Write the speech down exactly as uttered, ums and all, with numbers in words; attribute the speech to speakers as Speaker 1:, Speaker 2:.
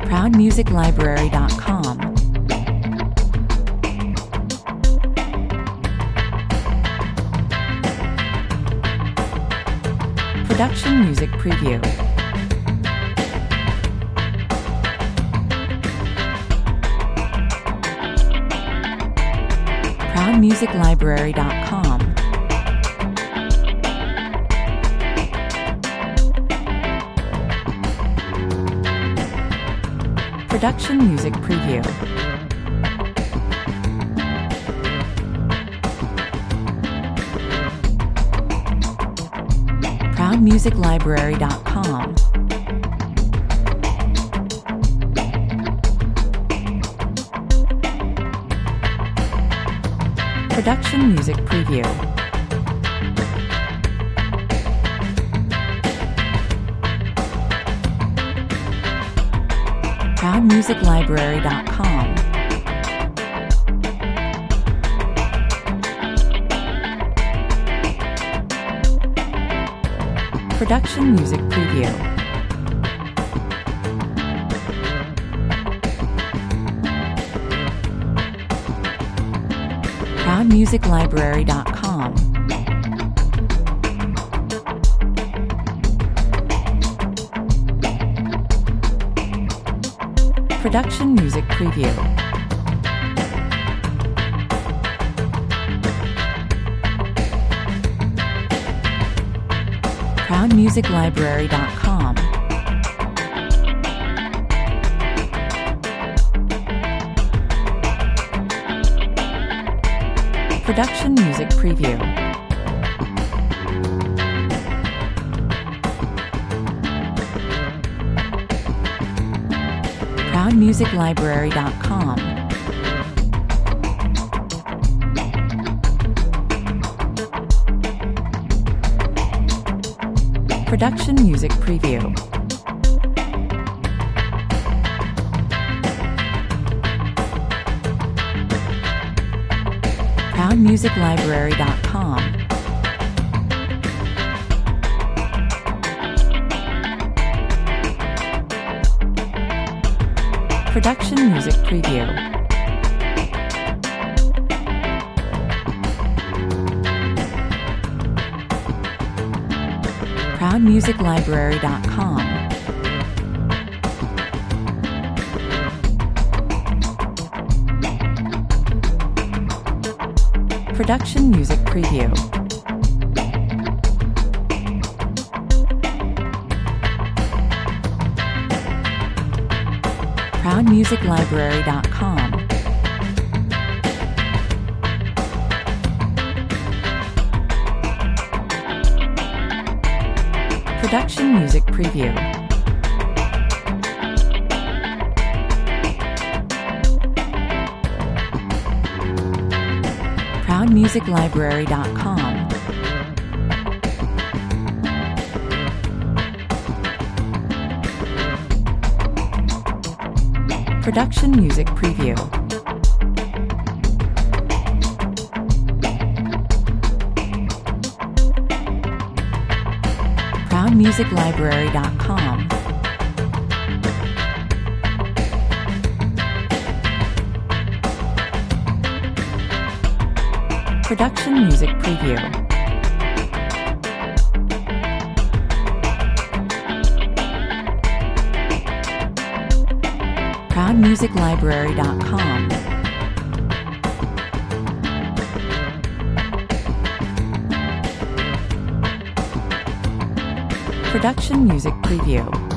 Speaker 1: proud music library dot com. Production Music Preview. proud music library dot com. Production Music Preview. proud music library dot com. Production Music Preview. proud music library dot com. Production Music Preview. proud music library dot com. Production Music Preview. proud music library dot com. Production Music Preview. proud music library dot com. Production Music Preview. proud music library dot com. Production Music Preview. proud music library dot com. Production Music Preview. proud music library dot com. Production Music Preview. proud music library dot com. Production Music Preview. proud music library dot com. Production Music Preview. proud music library dot com. Production Music Preview.